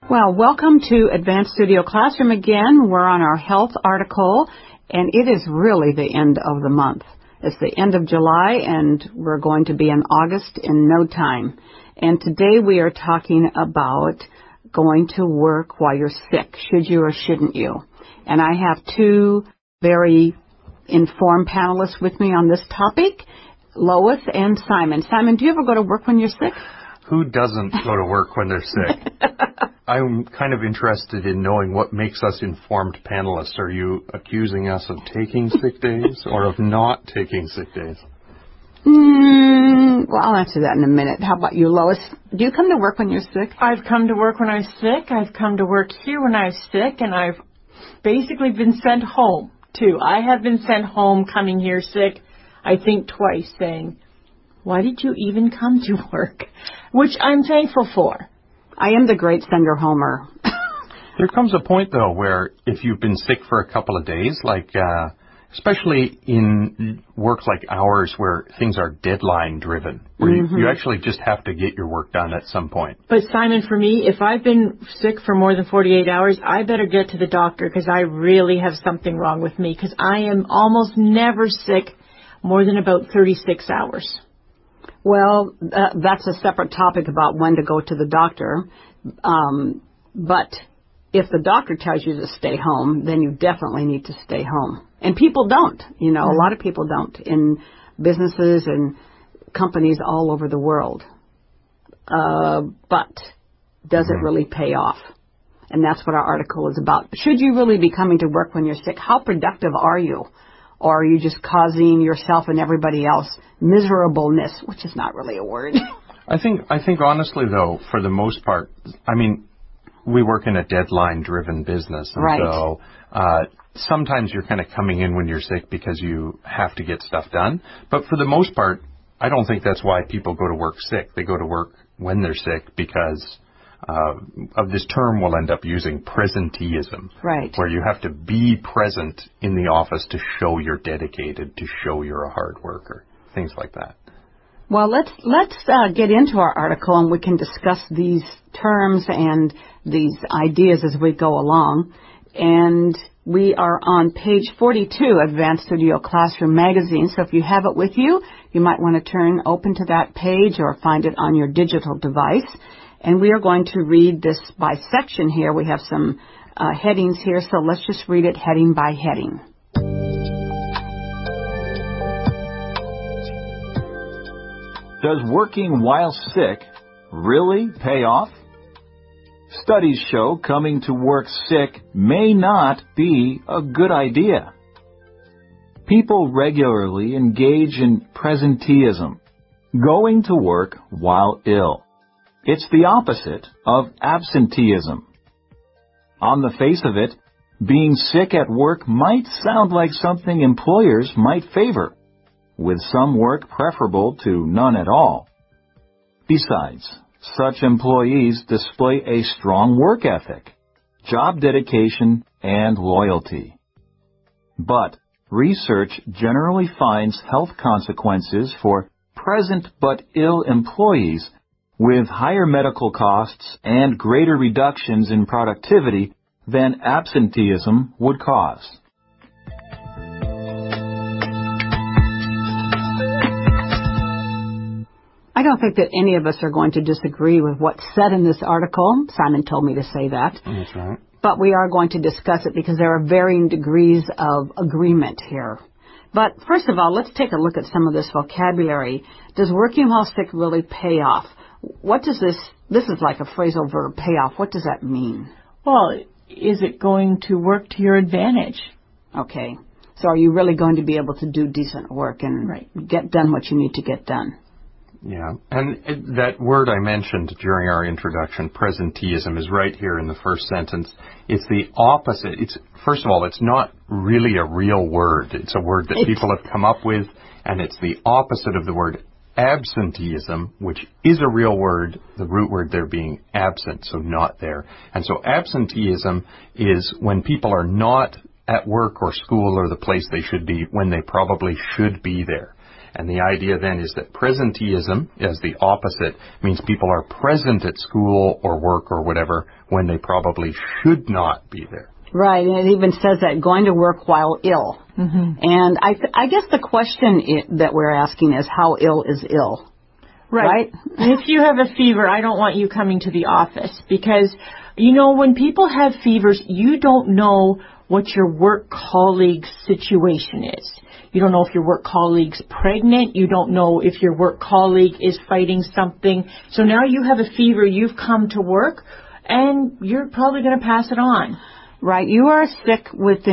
Well, welcome to Advanced Studio Classroom again. We're on our health article, and it is really the end of the month. It's the end of July, and we're going to be in August in no time. And today we are talking about going to work while you're sick, should you or shouldn't you. And I have two very informed panelists with me on this topic, Lois and Simon. Simon, do you ever go to work when you're sick? Who doesn't go to work when they're sick? I'm kind of interested in knowing what makes us informed panelists. Are you accusing us of taking sick days or of not taking sick days? Well, I'll answer that in a minute. How about you, Lois? Do you come to work when you're sick? I've come to work when I'm sick. I've come to work here when I'm sick, and I've basically been sent home, too. I have been sent home coming here sick, I think twice, saying, why did you even come to work? Which I'm thankful for. I am the great sender homer. There comes a point, though, where if you've been sick for a couple of days, like especially in work like ours where things are deadline-driven, where you actually just have to get your work done at some point. But, Simon, for me, if I've been sick for more than 48 hours, I better get to the doctor because I really have something wrong with me because I am almost never sick more than about 36 hours. Well, that's a separate topic about when to go to the doctor. But if the doctor tells you to stay home, then you definitely need to stay home. And people don't. You know, a lot of people don't in businesses and companies all over the world. But does it really pay off? And that's what our article is about. Should you really be coming to work when you're sick? How productive are you? Or are you just causing yourself and everybody else miserableness, which is not really a word? I think honestly, though, for the most part, I mean, we work in a deadline-driven business. And right. So sometimes you're kind of coming in when you're sick because you have to get stuff done. But for the most part, I don't think that's why people go to work sick. They go to work when they're sick because of this term we'll end up using, presenteeism. Right. Where you have to be present in the office to show you're dedicated, to show you're a hard worker, things like that. Well, let's get into our article and we can discuss these terms and these ideas as we go along. And we are on page 42 of Advanced Studio Classroom magazine. So if you have it with you, you might want to open to that page or find it on your digital device. And we are going to read this by section here. We have some headings here, so let's just read it heading by heading. Does working while sick really pay off? Studies show coming to work sick may not be a good idea. People regularly engage in presenteeism, going to work while ill. It's the opposite of absenteeism. On the face of it, being sick at work might sound like something employers might favor, with some work preferable to none at all. Besides, such employees display a strong work ethic, job dedication, and loyalty. But research generally finds health consequences for present but ill employees with higher medical costs and greater reductions in productivity than absenteeism would cause. I don't think that any of us are going to disagree with what's said in this article. Simon told me to say that. That's right. But we are going to discuss it because there are varying degrees of agreement here. But first of all, let's take a look at some of this vocabulary. Does working while sick really pay off? What does this is like a phrasal verb, pay off. What does that mean? Well, is it going to work to your advantage? Okay. So are you really going to be able to do decent work and get done what you need to get done? Yeah. And that word I mentioned during our introduction, presenteeism, is right here in the first sentence. It's the opposite. First of all, it's not really a real word. It's a word that people have come up with, and it's the opposite of the word absenteeism, which is a real word, the root word there being absent, so not there. And so absenteeism is when people are not at work or school or the place they should be when they probably should be there. And the idea then is that presenteeism, as the opposite, means people are present at school or work or whatever when they probably should not be there. Right, and it even says that going to work while ill. And I guess the question that we're asking is, how ill is ill? Right? If you have a fever, I don't want you coming to the office because, you know, when people have fevers, you don't know what your work colleague's situation is. You don't know if your work colleague's pregnant. You don't know if your work colleague is fighting something. So now you have a fever, you've come to work, and you're probably going to pass it on. Right. You are sick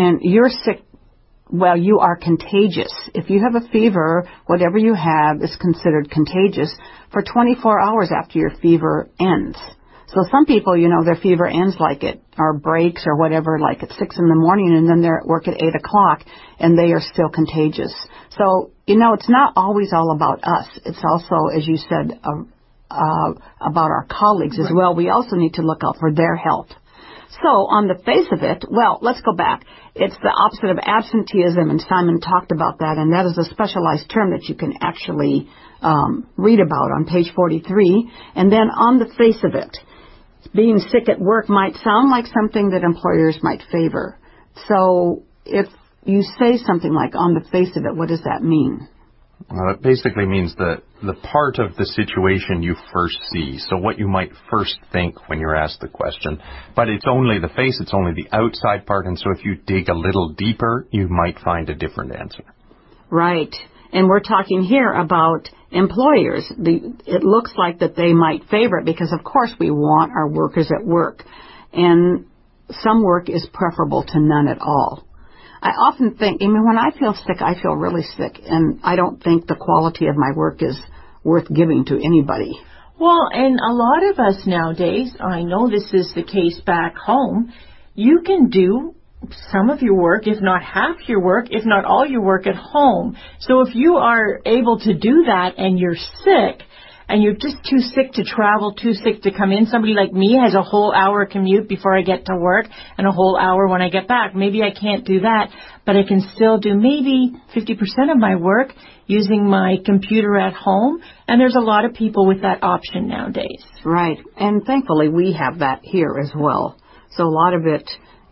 well, you are contagious. If you have a fever, whatever you have is considered contagious for 24 hours after your fever ends. So some people, you know, their fever ends or breaks or whatever, like at 6 in the morning, and then they're at work at 8 o'clock, and they are still contagious. So, you know, it's not always all about us. It's also, as you said, about our colleagues as well. We also need to look out for their health. So, on the face of it, well, let's go back. It's the opposite of absenteeism, and Simon talked about that, and that is a specialized term that you can actually read about on page 43. And then on the face of it, being sick at work might sound like something that employers might favor. So, if you say something like on the face of it, what does that mean? It basically means the part of the situation you first see, so what you might first think when you're asked the question. But it's only the face, it's only the outside part, and so if you dig a little deeper, you might find a different answer. Right. And we're talking here about employers. It looks like that they might favor it because, of course, we want our workers at work. And some work is preferable to none at all. I often think, I mean, when I feel sick, I feel really sick, and I don't think the quality of my work is worth giving to anybody. Well, and a lot of us nowadays, I know this is the case back home, you can do some of your work, if not half your work, if not all your work at home. So if you are able to do that and you're sick, and you're just too sick to travel, too sick to come in. Somebody like me has a whole hour commute before I get to work and a whole hour when I get back. Maybe I can't do that, but I can still do maybe 50% of my work using my computer at home. And there's a lot of people with that option nowadays. Right. And thankfully we have that here as well. So a lot of it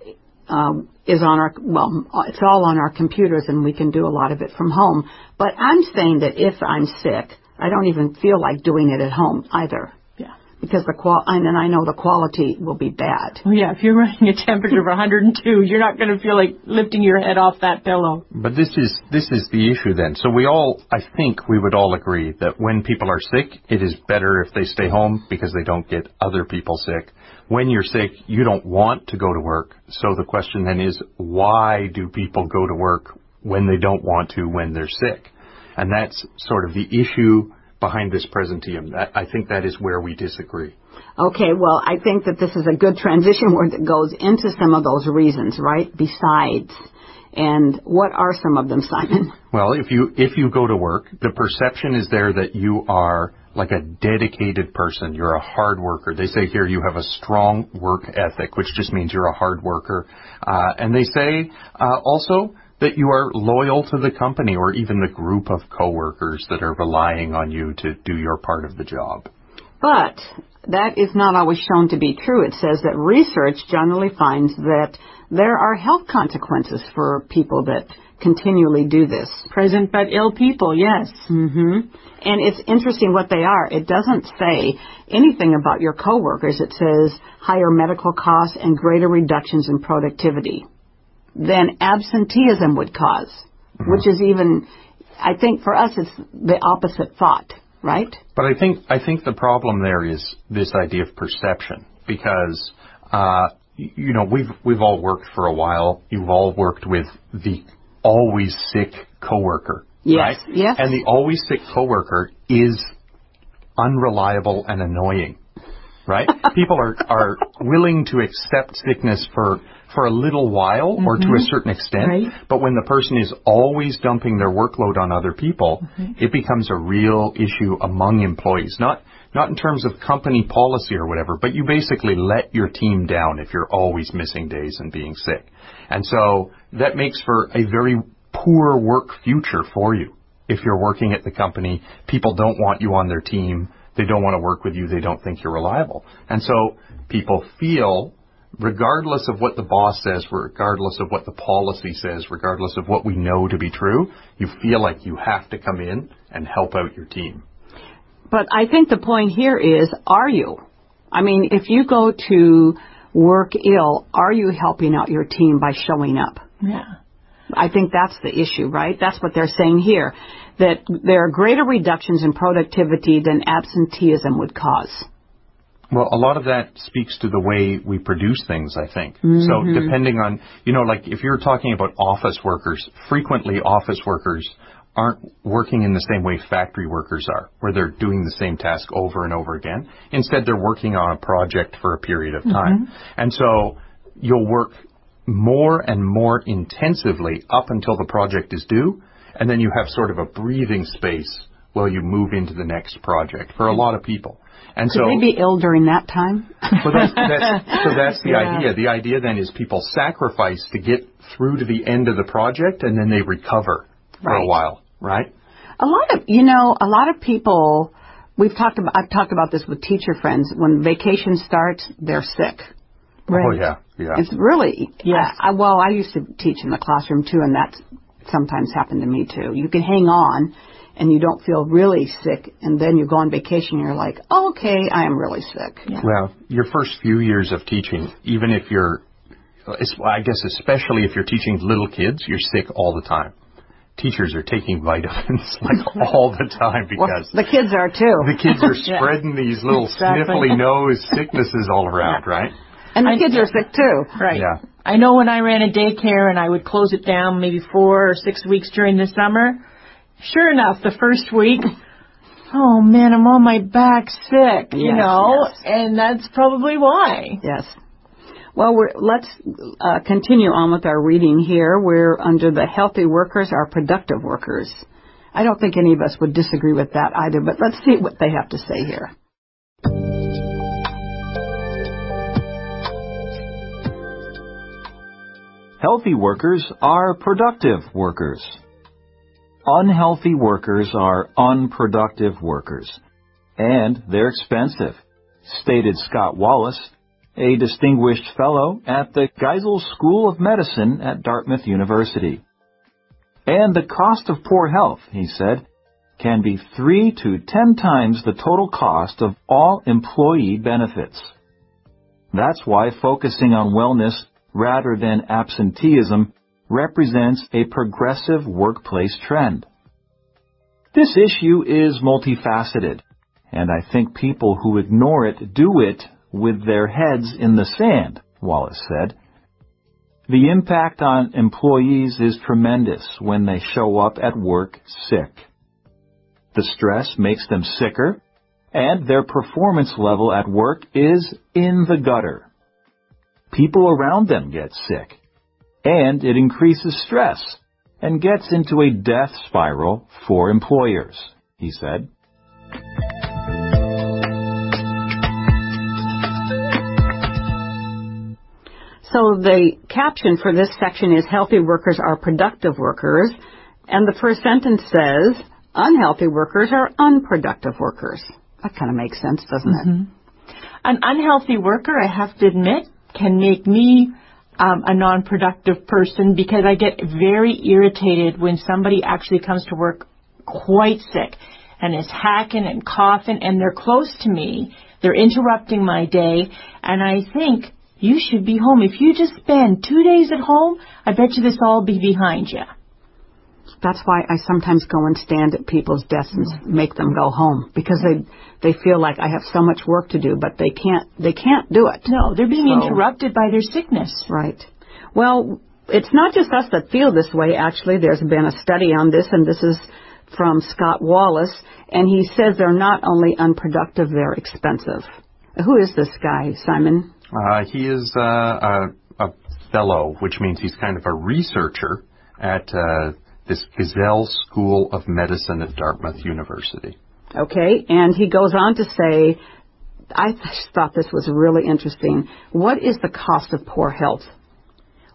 is on it's all on our computers, and we can do a lot of it from home. But I'm saying that if I'm sick, I don't even feel like doing it at home either. Yeah. Because and I know the quality will be bad. Well, yeah, if you're running a temperature of 102, you're not going to feel like lifting your head off that pillow. But this is the issue then. So I think we would all agree that when people are sick, it is better if they stay home because they don't get other people sick. When you're sick, you don't want to go to work. So the question then is, why do people go to work when they don't want to when they're sick? And that's sort of the issue behind this presenteeism. I think that is where we disagree. Okay, well, I think that this is a good transition word that goes into some of those reasons, right? Besides. And what are some of them, Simon? Well, if you go to work, the perception is there that you are like a dedicated person. You're a hard worker. They say here you have a strong work ethic, which just means you're a hard worker. And they say also that you are loyal to the company or even the group of coworkers that are relying on you to do your part of the job. But that is not always shown to be true. It says that research generally finds that there are health consequences for people that continually do this. Present but ill people, yes. Mm-hmm. And it's interesting what they are. It doesn't say anything about your coworkers. It says higher medical costs and greater reductions in productivity than absenteeism would cause, which is even, I think for us, it's the opposite thought, right? But I think the problem there is this idea of perception, because, we've all worked for a while. You've all worked with the always sick coworker, yes, right? Yes. And the always sick coworker is unreliable and annoying, right? People are willing to accept sickness for a little while or to a certain extent, right. But when the person is always dumping their workload on other people, it becomes a real issue among employees. Not in terms of company policy or whatever, but you basically let your team down if you're always missing days and being sick. And so that makes for a very poor work future for you. if you're working at the company, people don't want you on their team. They don't want to work with you. They don't think you're reliable. And so people feel, regardless of what the boss says, regardless of what the policy says, regardless of what we know to be true, you feel like you have to come in and help out your team. But I think the point here is, are you? I mean, if you go to work ill, are you helping out your team by showing up? Yeah. I think that's the issue, right? That's what they're saying here, that there are greater reductions in productivity than absenteeism would cause. Well, a lot of that speaks to the way we produce things, I think. Mm-hmm. So depending on, like if you're talking about office workers, frequently office workers aren't working in the same way factory workers are, where they're doing the same task over and over again. Instead, they're working on a project for a period of time. Mm-hmm. And so you'll work more and more intensively up until the project is due, and then you have sort of a breathing space while you move into the next project for a lot of people. And Could they be ill during that time? Well, that's the idea. The idea then is people sacrifice to get through to the end of the project, and then they recover for a while, right? A lot of people, I've talked about this with teacher friends. When vacation starts, they're sick. Right. Oh, yeah. It's really, I used to teach in the classroom too, and that sometimes happened to me too. You can hang on and you don't feel really sick, and then you go on vacation and you're like, oh, okay, I am really sick. Yeah. Well, your first few years of teaching, even if I guess especially if you're teaching little kids, you're sick all the time. Teachers are taking vitamins all the time because the kids are too. The kids are spreading these little sniffly nose sicknesses all around, right? And the kids are sick too. Right. Yeah. I know when I ran a daycare and I would close it down maybe 4 or 6 weeks during the summer, sure enough, the first week, oh man, I'm on my back sick, and that's probably why. Yes. Well, let's continue on with our reading here. We're under the healthy workers are productive workers. I don't think any of us would disagree with that either, but let's see what they have to say here. Healthy workers are productive workers. Unhealthy workers are unproductive workers, and they're expensive, stated Scott Wallace, a distinguished fellow at the Geisel School of Medicine at Dartmouth University. And the cost of poor health, he said, can be 3 to 10 times the total cost of all employee benefits. That's why focusing on wellness rather than absenteeism represents a progressive workplace trend. This issue is multifaceted, and I think people who ignore it do it with their heads in the sand, Wallace said. The impact on employees is tremendous when they show up at work sick. The stress makes them sicker, and their performance level at work is in the gutter. People around them get sick, and it increases stress and gets into a death spiral for employers, he said. So the caption for this section is healthy workers are productive workers, and the first sentence says unhealthy workers are unproductive workers. That kind of makes sense, doesn't it? An unhealthy worker, I have to admit, can make me a non-productive person because I get very irritated when somebody actually comes to work quite sick and is hacking and coughing and they're close to me. They're interrupting my day, and I think you should be home. If you just spend 2 days at home, I bet you this all be behind you. That's why I sometimes go and stand at people's desks and make them go home, because they feel like I have so much work to do, but they can't do it. No, they're being interrupted by their sickness. Right. Well, it's not just us that feel this way, actually. There's been a study on this, and this is from Scott Wallace, and he says they're not only unproductive, they're expensive. Who is this guy, Simon? He is a fellow, which means he's kind of a researcher at this Geisel School of Medicine at Dartmouth University. Okay, and he goes on to say, I thought this was really interesting. What is the cost of poor health?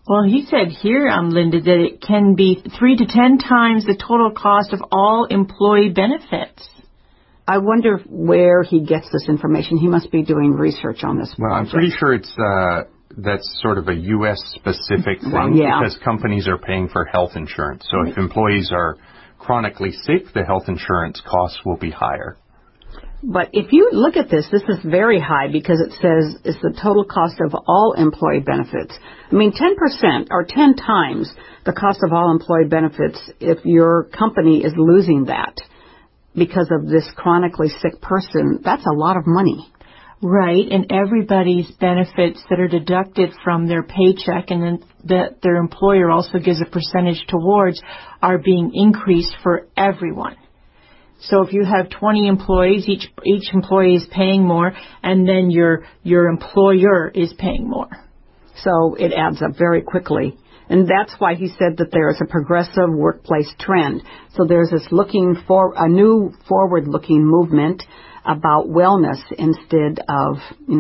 Well, he said here, Linda, that it can be 3 to 10 times the total cost of all employee benefits. I wonder where he gets this information. He must be doing research on this. Well, I'm pretty sure it's that's sort of a U.S.-specific thing because companies are paying for health insurance. So if employees are chronically sick, the health insurance costs will be higher. But if you look at this is very high because it says it's the total cost of all employee benefits. I mean, 10% or 10 times the cost of all employee benefits if your company is losing that because of this chronically sick person. That's a lot of money. Right, and everybody's benefits that are deducted from their paycheck and then that their employer also gives a percentage towards are being increased for everyone. So if you have 20 employees, each employee is paying more, and then your employer is paying more. So it adds up very quickly. And that's why he said that there is a progressive workplace trend. So there's this a new forward-looking movement about wellness instead of,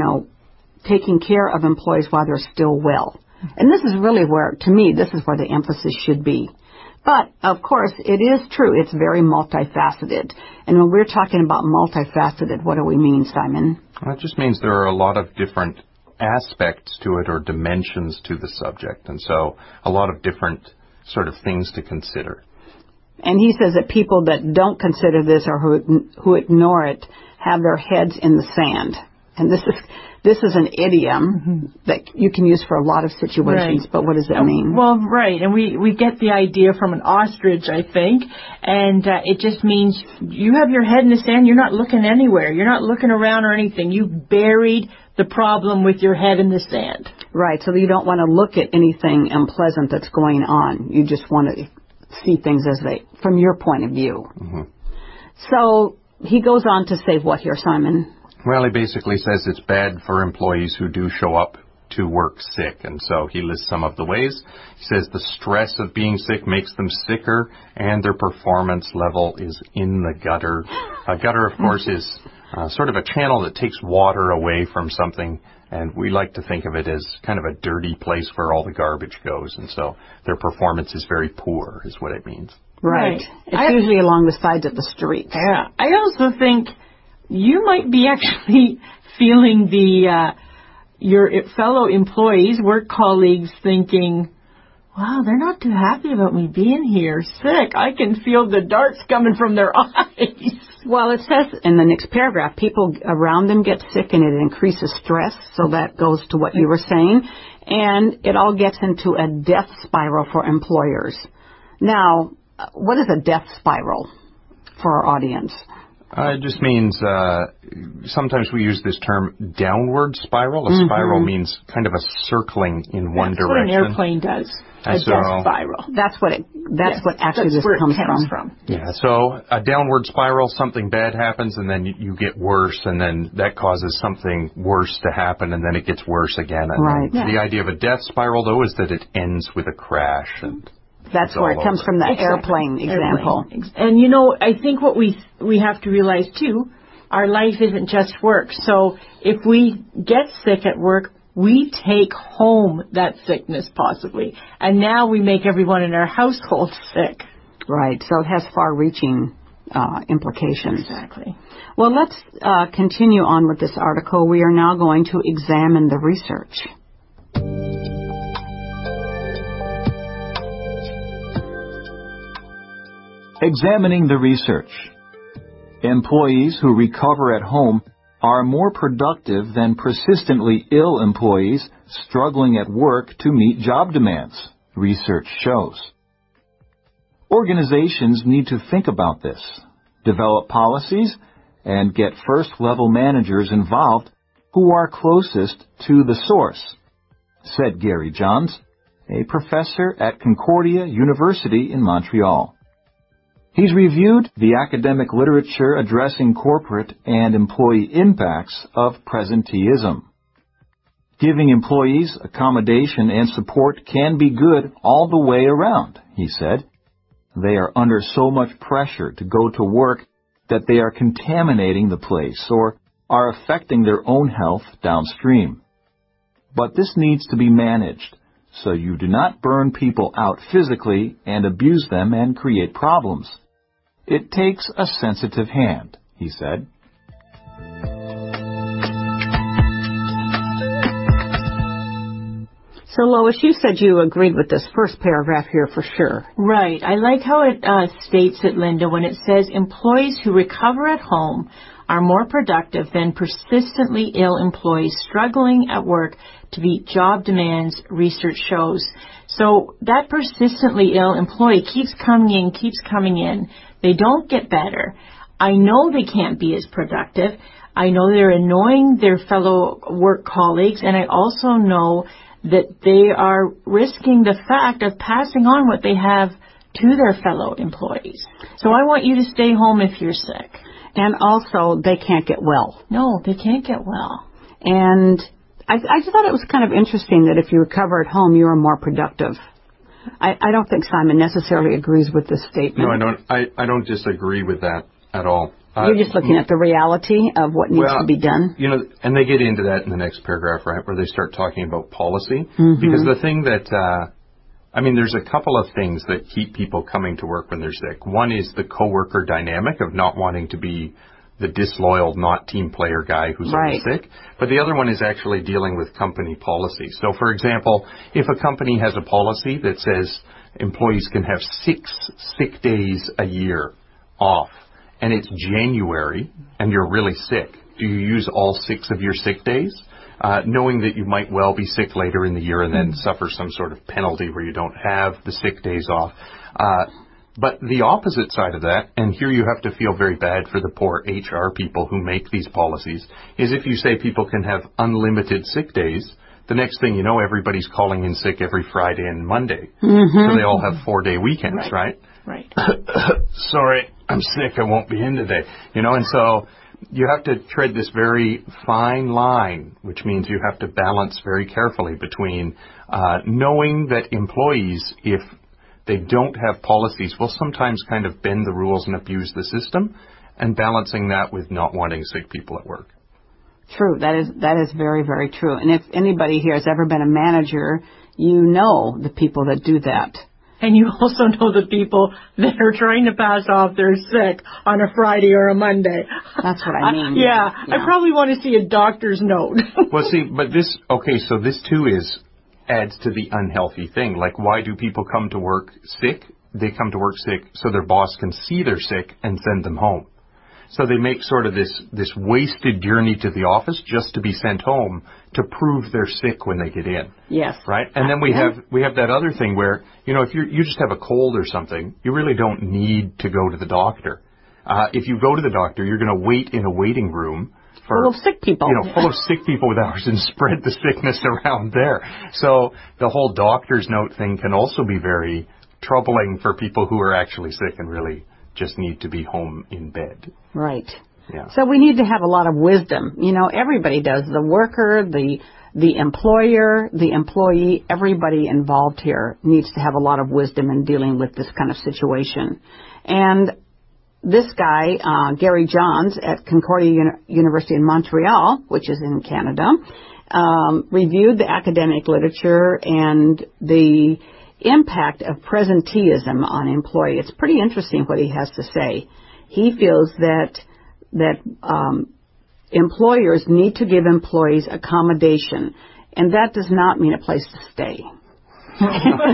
taking care of employees while they're still well. And this is really to me, this is where the emphasis should be. But, of course, it is true. It's very multifaceted. And when we're talking about multifaceted, what do we mean, Simon? Well, it just means there are a lot of different aspects to it or dimensions to the subject. And so a lot of different sort of things to consider. And he says that people that don't consider this or who ignore it have their heads in the sand. And this is an idiom that you can use for a lot of situations, but what does that mean? Well, right, and we get the idea from an ostrich, I think, and it just means you have your head in the sand, you're not looking anywhere, you're not looking around or anything, you've buried the problem with your head in the sand. Right, so you don't want to look at anything unpleasant that's going on, you just want to see things from your point of view. Mm-hmm. So he goes on to say what here, Simon? Well, he basically says it's bad for employees who do show up to work sick, and so he lists some of the ways. He says the stress of being sick makes them sicker, and their performance level is in the gutter. A gutter, of course, is sort of a channel that takes water away from something, and we like to think of it as kind of a dirty place where all the garbage goes, and so their performance is very poor, is what it means. Right. It's usually along the sides of the street. Yeah. I also think you might be actually feeling your fellow employees, work colleagues thinking, wow, they're not too happy about me being here sick. I can feel the darts coming from their eyes. Well, it says in the next paragraph, people around them get sick and it increases stress. So that goes to what you were saying. And it all gets into a death spiral for employers. Now, what is a death spiral for our audience? It just means sometimes we use this term downward spiral. A spiral means kind of a circling in one direction. That's what an airplane does. A death spiral. That's what this comes from. Yeah. So a downward spiral, something bad happens, and then you get worse, and then that causes something worse to happen, and then it gets worse again. And right. The idea of a death spiral, though, is that it ends with a crash and. That's where it comes from, that airplane example. And, I think what we have to realize, too, our life isn't just work. So if we get sick at work, we take home that sickness, possibly. And now we make everyone in our household sick. Right. So it has far-reaching implications. Exactly. Well, let's continue on with this article. We are now going to examine the research. Examining the research. Employees who recover at home are more productive than persistently ill employees struggling at work to meet job demands, research shows. Organizations need to think about this, develop policies, and get first-level managers involved who are closest to the source, said Gary Johns, a professor at Concordia University in Montreal. He's reviewed the academic literature addressing corporate and employee impacts of presenteeism. Giving employees accommodation and support can be good all the way around, he said. They are under so much pressure to go to work that they are contaminating the place or are affecting their own health downstream. But this needs to be managed so you do not burn people out physically and abuse them and create problems. It takes a sensitive hand, he said. So, Lois, you said you agreed with this first paragraph here for sure. Right. I like how it states it, Linda, when it says employees who recover at home are more productive than persistently ill employees struggling at work to meet job demands, research shows. So that persistently ill employee keeps coming in. They don't get better. I know they can't be as productive. I know they're annoying their fellow work colleagues, and I also know that they are risking the fact of passing on what they have to their fellow employees. So I want you to stay home if you're sick. And also, they can't get well. No, they can't get well. And I just thought it was kind of interesting that if you recover at home, you are more productive. I don't think Simon necessarily agrees with this statement. No, I don't disagree with that at all. You're just looking at the reality of what needs to be done. You know, and they get into that in the next paragraph, right, where they start talking about policy. Mm-hmm. Because the thing that, there's a couple of things that keep people coming to work when they're sick. One is the coworker dynamic of not wanting to be the disloyal, not team player guy who's always sick. But the other one is actually dealing with company policy. So, for example, if a company has a policy that says employees can have 6 sick days a year off, and it's January, and you're really sick, do you use all 6 of your sick days? Knowing that you might well be sick later in the year and then suffer some sort of penalty where you don't have the sick days off. But the opposite side of that, and here you have to feel very bad for the poor HR people who make these policies, is if you say people can have unlimited sick days, the next thing you know, everybody's calling in sick every Friday and Monday. Mm-hmm. So they all have 4-day weekends, right? Right. Sorry, I'm sick, I won't be in today. And so you have to tread this very fine line, which means you have to balance very carefully between knowing that employees, if they don't have policies, will sometimes kind of bend the rules and abuse the system, and balancing that with not wanting sick people at work. True. That is very, very true. And if anybody here has ever been a manager, you know the people that do that. And you also know the people that are trying to pass off they're sick on a Friday or a Monday. That's what I mean. Yeah. I probably want to see a doctor's note. Well, see, but this too adds to the unhealthy thing. Like, why do people come to work sick? They come to work sick so their boss can see they're sick and send them home. So they make sort of this wasted journey to the office just to be sent home to prove they're sick when they get in. Yes. Right? And then we have that other thing where, if you just have a cold or something, you really don't need to go to the doctor. If you go to the doctor, you're going to wait in a waiting room full of sick people. Full of sick people with ours and spread the sickness around there. So the whole doctor's note thing can also be very troubling for people who are actually sick and really just need to be home in bed. Right. Yeah. So we need to have a lot of wisdom. Everybody does. The worker, the employer, the employee, everybody involved here needs to have a lot of wisdom in dealing with this kind of situation. And this guy, Gary Johns at Concordia University in Montreal, which is in Canada, reviewed the academic literature and the impact of presenteeism on employee. It's pretty interesting what he has to say. He feels that employers need to give employees accommodation, and that does not mean a place to stay. But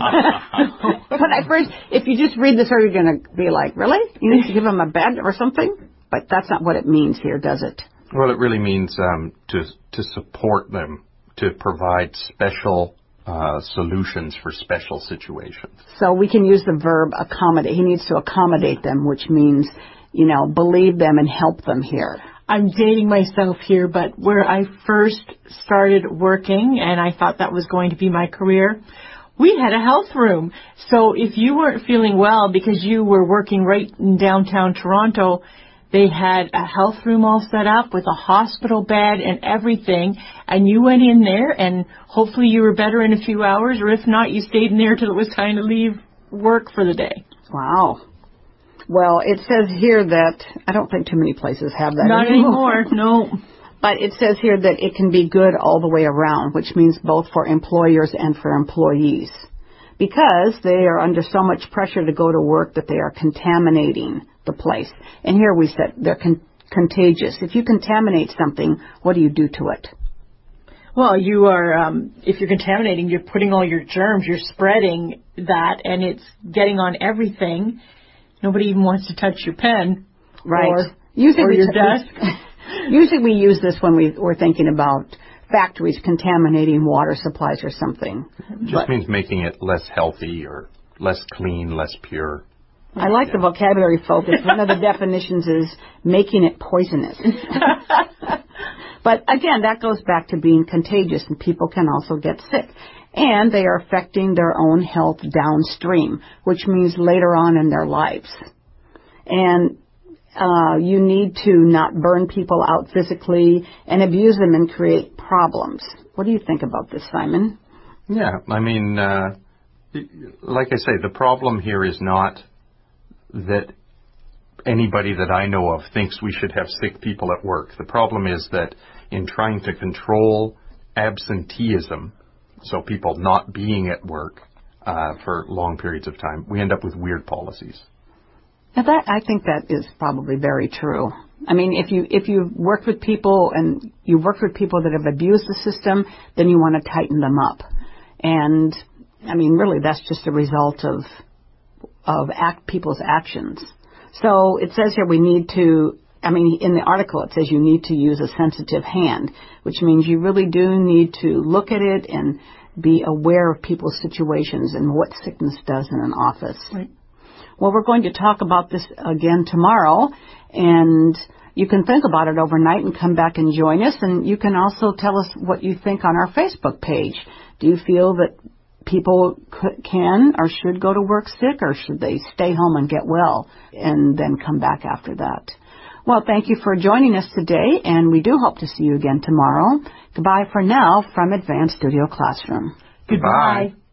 at first, if you just read this, you're going to be like, really? You need to give them a bed or something? But that's not what it means here, does it? Well, it really means to support them, to provide special solutions for special situations. So we can use the verb accommodate. He needs to accommodate them, which means, believe them and help them here. I'm dating myself here, but where I first started working, and I thought that was going to be my career, we had a health room. So if you weren't feeling well because you were working right in downtown Toronto, they had a health room all set up with a hospital bed and everything, and you went in there, and hopefully you were better in a few hours, or if not, you stayed in there till it was time to leave work for the day. Wow. Well, it says here that I don't think too many places have that Not anymore, no. But it says here that it can be good all the way around, which means both for employers and for employees, because they are under so much pressure to go to work that they are contaminating the place. And here we said they're contagious. If you contaminate something, what do you do to it? Well, you are, if you're contaminating, you're putting all your germs, you're spreading that, and it's getting on everything. Nobody even wants to touch your pen. Right. Or Usually your desk. Usually we use this when we're thinking about factories contaminating water supplies or something. It just means making it less healthy or less clean, less pure. I like the vocabulary focus. One of the definitions is making it poisonous. But again, that goes back to being contagious, and people can also get sick. And they are affecting their own health downstream, which means later on in their lives. And you need to not burn people out physically and abuse them and create problems. What do you think about this, Simon? Yeah, I mean, like I say, the problem here is not that anybody that I know of thinks we should have sick people at work. The problem is that in trying to control absenteeism, so people not being at work for long periods of time, we end up with weird policies. Now I think that is probably very true. I mean, if you've worked with people and you've worked with people that have abused the system, then you want to tighten them up. And I mean, really, that's just a result of people's actions. So it says here we need to, I mean, in the article it says you need to use a sensitive hand, which means you really do need to look at it and be aware of people's situations and what sickness does in an office. Right. Well, we're going to talk about this again tomorrow, and you can think about it overnight and come back and join us, and you can also tell us what you think on our Facebook page. Do you feel that people can or should go to work sick, or should they stay home and get well and then come back after that? Well, thank you for joining us today, and we do hope to see you again tomorrow. Goodbye for now from Advanced Studio Classroom. Goodbye.